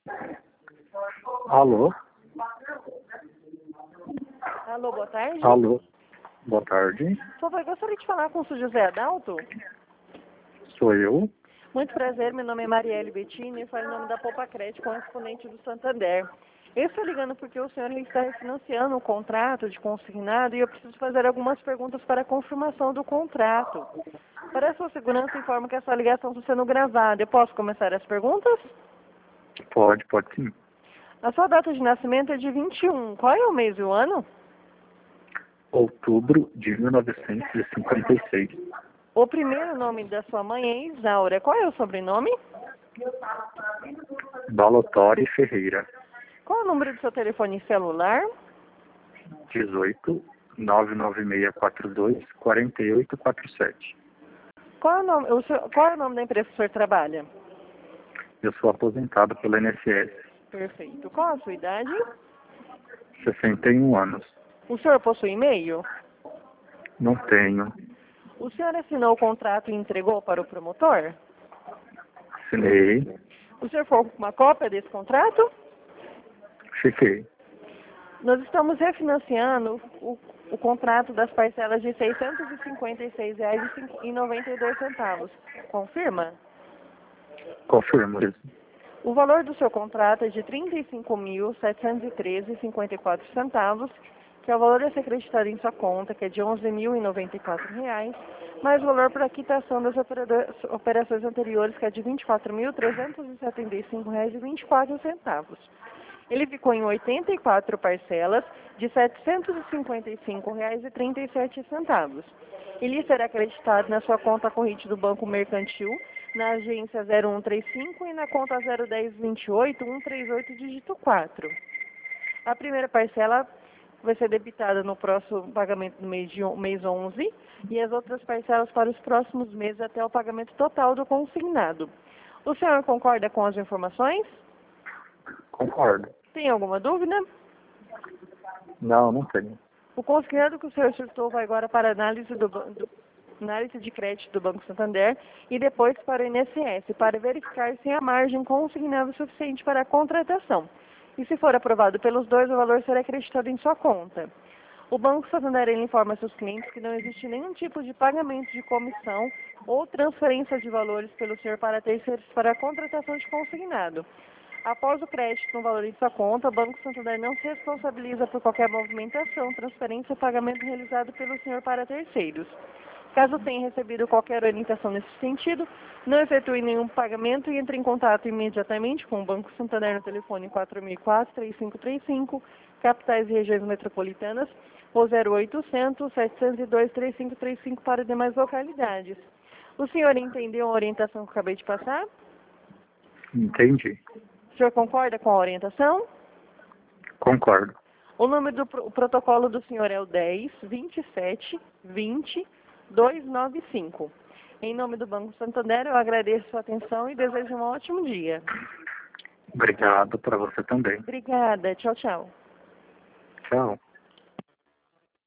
Alô? Alô, boa tarde. Alô? Boa tarde. Por favor, gostaria de falar com o Sr. José Adalto? Sou eu. Muito prazer, meu nome é Marielle Bettini, falo em nome da Poupa Crédito, correspondente do Santander. Eu estou ligando porque o senhor está refinanciando um contrato de consignado e eu preciso fazer algumas perguntas para a confirmação do contrato. Para a sua segurança, informo que essa ligação está sendo gravada. Eu posso começar as perguntas? Pode sim. A sua data de nascimento é de 21. Qual é o mês e o ano? Outubro de 1956. O primeiro nome da sua mãe é Isaura. Qual é o sobrenome? Balotori Ferreira. Qual é o número do seu telefone celular? 18 99642 4847. Qual é o nome da empresa que o senhor trabalha? Eu sou aposentado pelo INSS. Perfeito. Qual a sua idade? 61 anos. O senhor possui e-mail? Não tenho. O senhor assinou o contrato e entregou para o promotor? Assinei. O senhor ficou com uma cópia desse contrato? Fiquei. Nós estamos refinanciando o contrato das parcelas de R$ 656,92. Confirma? Confirmo. O valor do seu contrato é de R$ 35.713,54, que é o valor a ser acreditado em sua conta, que é de R$ 11.094, mais o valor para a quitação das operações anteriores, que é de R$ 24.375,24. Ele ficou em 84 parcelas de R$ 755,37. Ele será acreditado na sua conta corrente do Banco Mercantil, na agência 0135 e na conta 01028 138 dígito 4. A primeira parcela vai ser debitada no próximo pagamento do mês 11 e as outras parcelas para os próximos meses até o pagamento total do consignado. O senhor concorda com as informações? Concordo. Tem alguma dúvida? Não tenho. O consignado que o senhor solicitou vai agora para análise análise de crédito do Banco Santander e depois para o INSS, para verificar se há margem consignável suficiente para a contratação. E se for aprovado pelos dois, o valor será acreditado em sua conta. O Banco Santander informa seus clientes que não existe nenhum tipo de pagamento de comissão ou transferência de valores pelo senhor para terceiros para a contratação de consignado. Após o crédito no valor em sua conta, o Banco Santander não se responsabiliza por qualquer movimentação, transferência ou pagamento realizado pelo senhor para terceiros. Caso tenha recebido qualquer orientação nesse sentido, não efetue nenhum pagamento e entre em contato imediatamente com o Banco Santander no telefone 4004-3535, capitais e regiões metropolitanas, ou 0800-702-3535 para demais localidades. O senhor entendeu a orientação que eu acabei de passar? Entendi. O senhor concorda com a orientação? Concordo. O nome do protocolo do senhor é o 10-27-20-295. Em nome do Banco Santander, eu agradeço a sua atenção e desejo um ótimo dia. Obrigado para você também. Obrigada. Tchau, tchau. Tchau.